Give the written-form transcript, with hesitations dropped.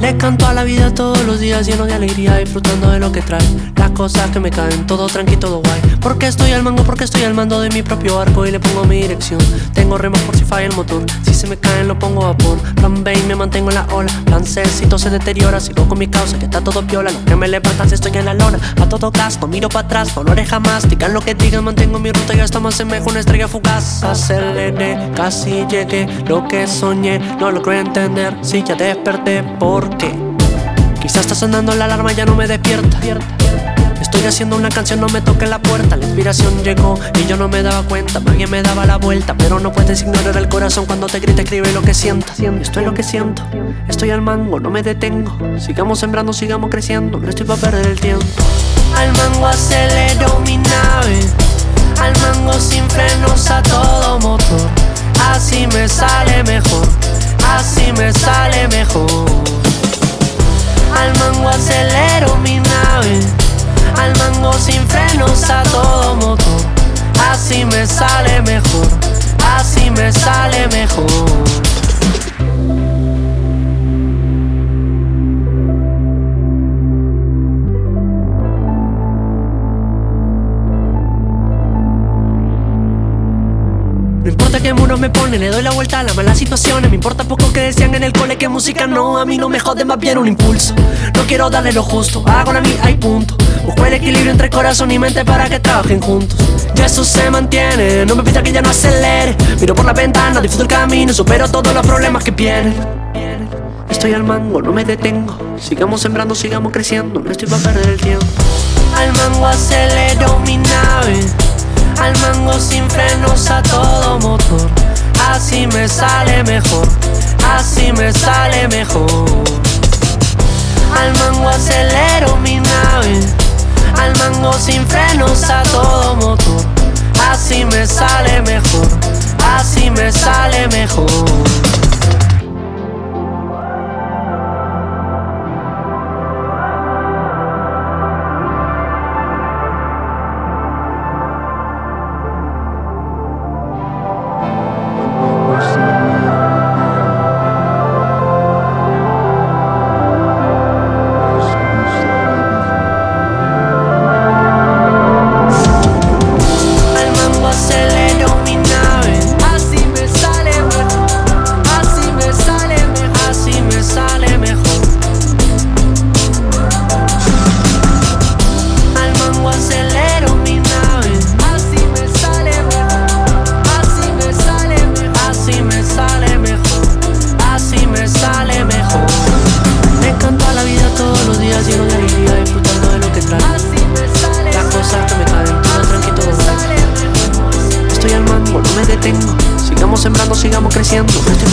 Le canto a la vida todos los días lleno de alegría, disfrutando de lo que trae. Las cosas que me caen, todo tranqui, todo guay. Porque estoy al mango, porque estoy al mando de mi propio barco y le pongo mi dirección. Tengo remos por si falla el motor, si se me caen lo pongo a vapor. Plan B y me mantengo en la ola, plan C si todo se deteriora. Sigo con mi causa que está todo piola, lo que me levantan si estoy en la lona. A todo gas, no miro para atrás, con oreja más. Digan lo que digan, mantengo mi ruta y hasta más asemejo una estrella fugaz. Aceleré, casi llegué, lo que soñé no logro entender. Si ya desperté, ¿por qué? Quizás está sonando la alarma, ya no me despierta. Estoy haciendo una canción, no me toque la puerta. La inspiración llegó y yo no me daba cuenta. Alguien me daba la vuelta, pero no puedes ignorar el corazón cuando te grita, escribe lo que sientas. Esto es lo que siento, estoy al mango, no me detengo. Sigamos sembrando, sigamos creciendo, no estoy para perder el tiempo. Al mango acelero mi nave, al mango sin frenos a todo motor. Así me sale mejor, así me sale mejor. Al mango acelero mi nave, al mango sin frenos a todo motor. Así me sale mejor, así me sale mejor. No importa qué muro me pone, le doy la vuelta a las malas situaciones. Me importa poco que decían en el cole que música no. A mí no me jode, más bien un impulso. No quiero darle lo justo, hago la mía y punto. Busco el equilibrio entre corazón y mente para que trabajen juntos. Y eso se mantiene, no me pida que ya no acelere. Miro por la ventana, disfruto el camino, supero todos los problemas que vienen. Estoy al mango, no me detengo. Sigamos sembrando, sigamos creciendo, no estoy para perder el tiempo. Al mango acelero mi nave, al mango sin frenos a todo motor. Así me sale mejor, así me sale mejor. Al mango acelero mi nave, al mango sin frenos a todo motor. Así me sale mejor, así me sale mejor. Lleno de alegría, disfrutando de lo que trae. Las cosas que me caen, todo tranqui, todo guay. Estoy al mango, no me detengo. Sigamos sembrando, sigamos creciendo.